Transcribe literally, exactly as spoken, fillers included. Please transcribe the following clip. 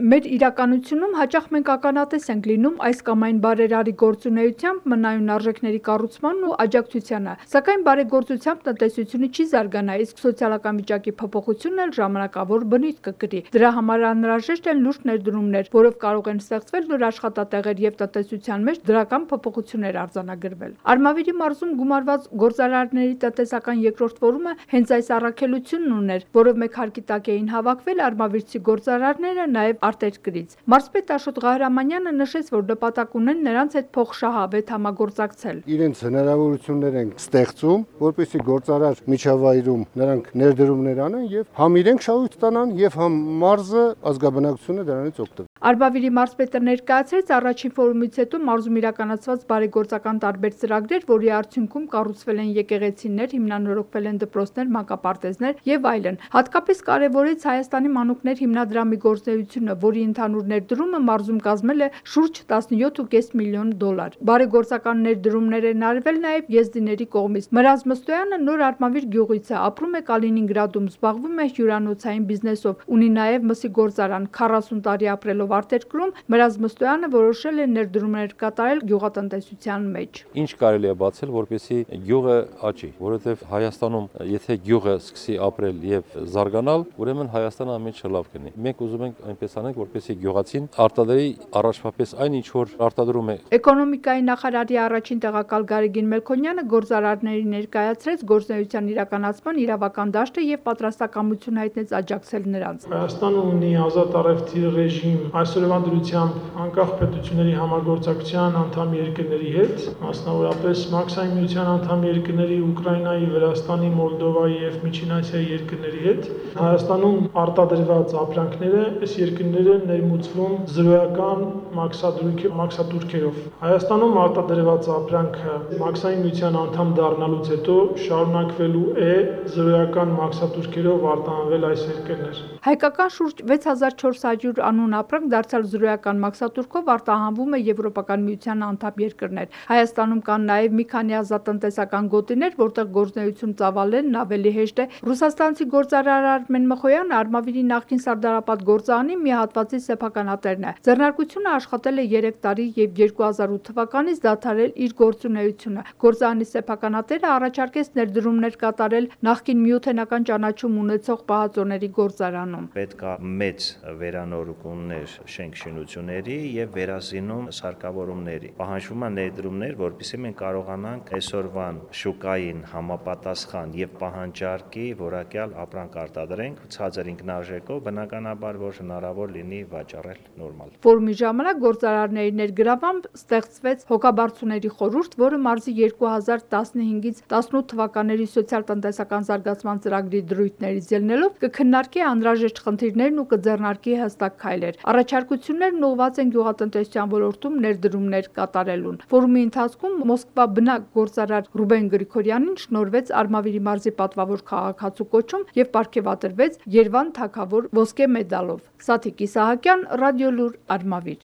Մեր իրականությունում հաճախ մենք ականատես ենք լինում այս կամ այն բարերարի գործունեությամբ մնայուն արժեքների կառուցմանն ու աջակցությանը, սակայն բարեգործությամբ տնտեսությունը չի զարգանա, իսկ սոցիալական վիճակի փոփոխությունն էլ ժամանակավոր բնույթ կկրի։ Դրա համար անհրաժեշտ են լուրջ ներդրումներ, որով կարող են ստեղծվել նոր աշխատատեղեր եւ տնտեսության մեջ դրական փոփոխություններ արձանագրվել։ Արմավիրի մարզում գումարված գործարարների տնտեսական երկրորդ ֆորումը հենց այս առաքելությունն ուներ, որով մեկ հարկի տակ էին հավաքվել արմավիրցի գործարարները նաև արտերկրից։ Մարզպետ Աշոտ Ղահրամանյանը նշեց, որ նպատակ ունեն նրանց հետ փոխշահավետ համագործակցել։ Իրենց հնարավորություններ են ստեղծում, որպեսզի գործարար միջավայրում նրանք ներդրումներ անեն եւ համ իրենք շահույթ ստանան եւ համ մարզը ազգաբնակչությունը դրանից օգտվի։ Արմավիրի մարզպետը ներկայացրեց առաջին ֆորումից հետո մարզում իրականացված բարեգործական տարբեր ծրագրեր, որի արդյունքում կառուցվել են եկեղեցիներ, հիմնանորոգվել են դպրոցներ, մանկապարտեզներ եւ այլն։ Հատկապես կարևորեց Հայաստանի մանուկներ հիմնադրամի գործունեությունը, որի ընդհանուր ներդրումը մարզում կազմել է շուրջ տասնյոթ կόμμα պենս միլիոն դոլար։ Բարեգործական ներդրումներ են արվել նաև եզդիների կողմից։ Մրազ Մստոյանը նոր Արմավիր գյուղից է, ապրում է Կալինինգրադում, զբաղվում է հյուրանոցային բիզնեսով, ունի նաև մսի գործարան։ քառասուն տարի ապրելով արտերկրում, Մրազ Մստոյանը որոշել է ներդրումներ կատարել գյուղատնտեսության մեջ։ Ինչ կարելի է բացել, որպեսզի գյուղը աճի, որովհետև Հայաստանում եթե գյուղը սկսի ապրել եւ զարգանալ, ուրեմն Հայաստանը ամենը լավ կլինի։ Մենք ուզում ենք այնպես անենք, որպեսզի գյուղացին արտադրի առաջվապես այն ինչ որ արտադրում է։ Էկոնոմիկայի նախարարի առաջին տեղակալ Գարեգին Մելքոնյանը գործարարների ներկայացրեց գործունեության իրականացման իրավական դաշտը եւ պատրաստակամություն հայտնեց աջակցել նրանց։ Հայաստանը ունի ազատ առևտրի ռեժիմ, այսօրվա դրությամբ անկախ պետությունների համագործակցության անդամ երկրների հետ, մասնավորապես Մաքսային միության անդամ երկրների Ուկրաինայի, Վրաստանի, Մոլդովայի եւ Միջին Ասիայի երկրների հետ Հայաստանում արտադրված ապրանքները այս երկրները ներմուծվում զրոյական մաքսատուրքի մաքսատուրքերով։ Հայաստանում արտադրված ապրանքը Մաքսային միության անդամ դառնալուց հետո շարունակվելու է զրոյական մաքսատուրքերով արտահանվել այս երկրներ։ Հայկական շուրջ վեց հազար չորս հարյուր անուն ապրանք դարձյալ զրոյական մաքսատուրքով արտահանվում է Եվրոպական միության անդամ երկրներ։ Հայաստանում կան նաև մի քանի ազատտնտեսական գոտիներ, որտեղ գործունեություն ծավալելն ավելի հեշտ է։ Ռուսաստանցի գործարար Արմեն Մխոյանը Արմավիրի նախկին Սարդարապատ գործարանի մի հատվածի սեփականատերն է։ Ձեռնարկությունը աշխատել է երեք տարի եւ երկու հազար ութ թվականից դադարել իր գործունեությունը։ Գործարանի սեփականատերը առաջարկեց ներդրումներ կատարել նախկին միութենական ճանաչում ունեցող պահածոների գործարանում։ Պետք է մեծ վերանորոգումներ շենք-շինությունների եւ վերազինում սարքավորումների։ Պահանջվում է ներդրումներ, որպեսզի մենք կարողանանք այսօրվան շուկային համապատասխան եւ պահանջարկի որակյալ ապրանք արտադրենք ցածր ինքնարժեքով, բնականաբար որ հնարավոր լինի վաճառել նորմալ։ Ֆորումի ժամանակ գործարարների ներգրավամբ ստեղծվեց հոգաբարձուների խորհուրդ, որը մարզի երկու հազար տասնհինգից տասնութ թվականների սոցիալ-տնտեսական զարգացման ծրագրի դրույթներից ելնելով կքննարկի անհրաժեշտ խնդիրներն ու կձեռնարկի հստակ քայլեր։ Առաջարկություններն ուղղված են գյուղատնտեսության ոլորտում ներդրումներ կատարելուն։ Ֆորումի ընթացքում Մոսկվա բնակ գործարար Ռուբեն Գրիգորյանին շնորհվեց Արմավիրի մարզի պատվավոր քաղաքացու կոչում եւ պարգեւատրվեց Երևան թագավոր ոսկե մեդալով։ Սաթիկ Իսահակյան, Ռադիոլուր, Արմավիր։